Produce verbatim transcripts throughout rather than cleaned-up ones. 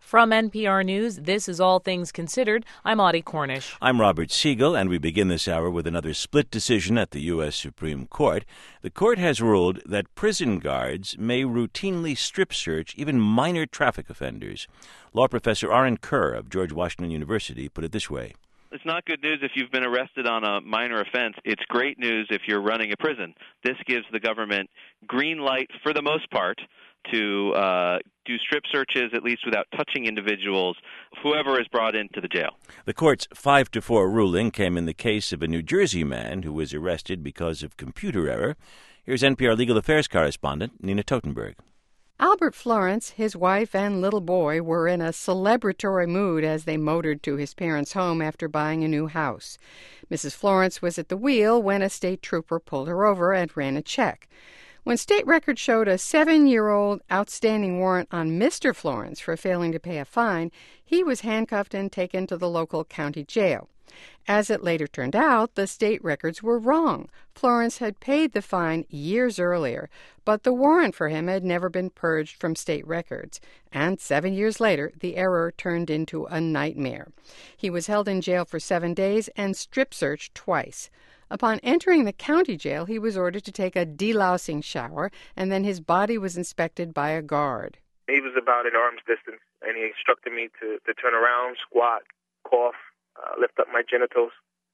From N P R News, this is All Things Considered. I'm Audie Cornish. I'm Robert Siegel, and we begin this hour with another split decision at the U S Supreme Court. The court has ruled that prison guards may routinely strip search even minor traffic offenders. Law professor Oren Kerr of George Washington University put it this way. It's not good news if you've been arrested on a minor offense. It's great news if you're running a prison. This gives the government green light, for the most part, to uh, do strip searches, at least without touching individuals, whoever is brought into the jail. The court's five to four ruling came in the case of a New Jersey man who was arrested because of computer error. Here's N P R legal affairs correspondent Nina Totenberg. Albert Florence, his wife, and little boy were in a celebratory mood as they motored to his parents' home after buying a new house. Missus Florence was at the wheel when a state trooper pulled her over and ran a check. When state records showed a seven-year-old outstanding warrant on Mister Florence for failing to pay a fine, he was handcuffed and taken to the local county jail. As it later turned out, the state records were wrong. Florence had paid the fine years earlier, but the warrant for him had never been purged from state records. And seven years later, the error turned into a nightmare. He was held in jail for seven days and strip-searched twice. Upon entering the county jail, he was ordered to take a delousing shower, and then his body was inspected by a guard. He was about an arm's distance, and he instructed me to, to turn around, squat, cough, uh, lift up my genitals,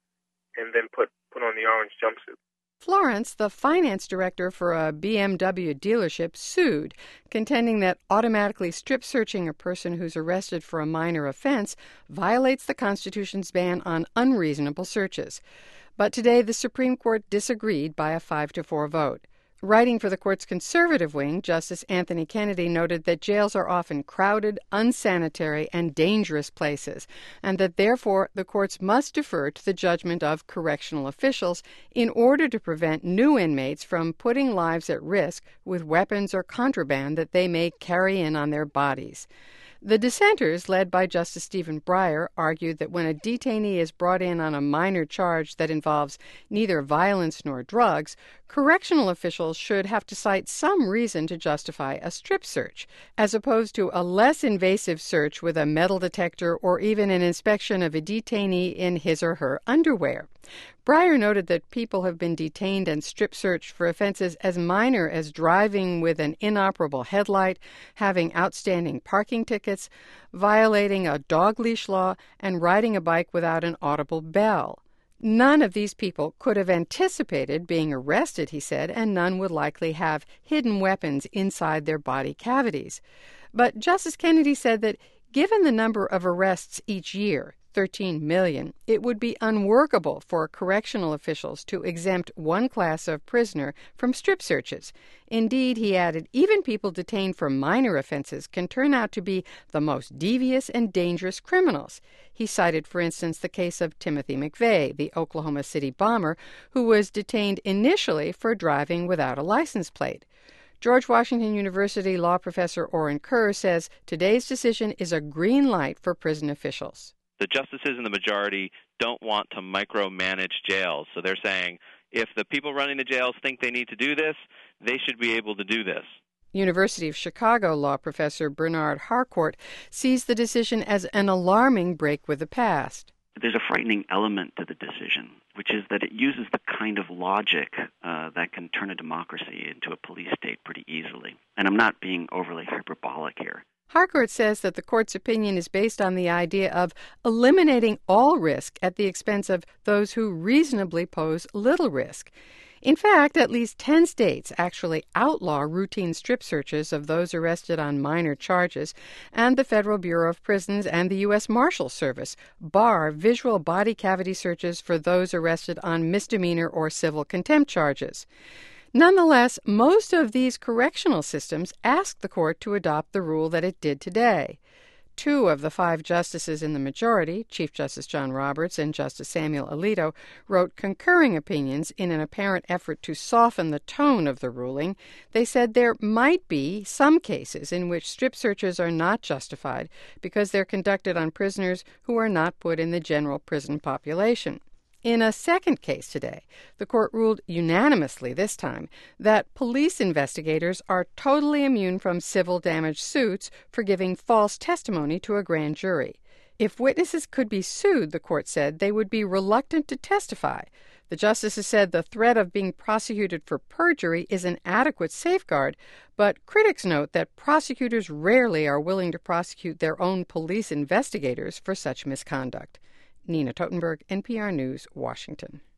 and then put, put on the orange jumpsuit. Florence, the finance director for a B M W dealership, sued, contending that automatically strip-searching a person who's arrested for a minor offense violates the Constitution's ban on unreasonable searches. But today, the Supreme Court disagreed by a five to four vote. Writing for the court's conservative wing, Justice Anthony Kennedy noted that jails are often crowded, unsanitary, and dangerous places, and that therefore the courts must defer to the judgment of correctional officials in order to prevent new inmates from putting lives at risk with weapons or contraband that they may carry in on their bodies. The dissenters, led by Justice Stephen Breyer, argued that when a detainee is brought in on a minor charge that involves neither violence nor drugs, correctional officials should have to cite some reason to justify a strip search, as opposed to a less invasive search with a metal detector or even an inspection of a detainee in his or her underwear. Breyer noted that people have been detained and strip-searched for offenses as minor as driving with an inoperable headlight, having outstanding parking tickets, violating a dog leash law, and riding a bike without an audible bell. None of these people could have anticipated being arrested, he said, and none would likely have hidden weapons inside their body cavities. But Justice Kennedy said that given the number of arrests each year, thirteen million, it would be unworkable for correctional officials to exempt one class of prisoner from strip searches. Indeed, he added, even people detained for minor offenses can turn out to be the most devious and dangerous criminals. He cited, for instance, the case of Timothy McVeigh, the Oklahoma City bomber, who was detained initially for driving without a license plate. George Washington University law professor Oren Kerr says today's decision is a green light for prison officials. The justices in the majority don't want to micromanage jails. So they're saying if the people running the jails think they need to do this, they should be able to do this. University of Chicago law professor Bernard Harcourt sees the decision as an alarming break with the past. There's a frightening element to the decision, which is that it uses the kind of logic uh, that can turn a democracy into a police state pretty easily. And I'm not being overly hyperbolic here. Harcourt says that the court's opinion is based on the idea of eliminating all risk at the expense of those who reasonably pose little risk. In fact, at least ten states actually outlaw routine strip searches of those arrested on minor charges, and the Federal Bureau of Prisons and the U S Marshals Service bar visual body cavity searches for those arrested on misdemeanor or civil contempt charges. Nonetheless, most of these correctional systems asked the court to adopt the rule that it did today. Two of the five justices in the majority, Chief Justice John Roberts and Justice Samuel Alito, wrote concurring opinions in an apparent effort to soften the tone of the ruling. They said there might be some cases in which strip searches are not justified because they're conducted on prisoners who are not put in the general prison population. In a second case today, the court ruled unanimously this time that police investigators are totally immune from civil damage suits for giving false testimony to a grand jury. If witnesses could be sued, the court said, they would be reluctant to testify. The justices said the threat of being prosecuted for perjury is an adequate safeguard, but critics note that prosecutors rarely are willing to prosecute their own police investigators for such misconduct. Nina Totenberg, N P R News, Washington.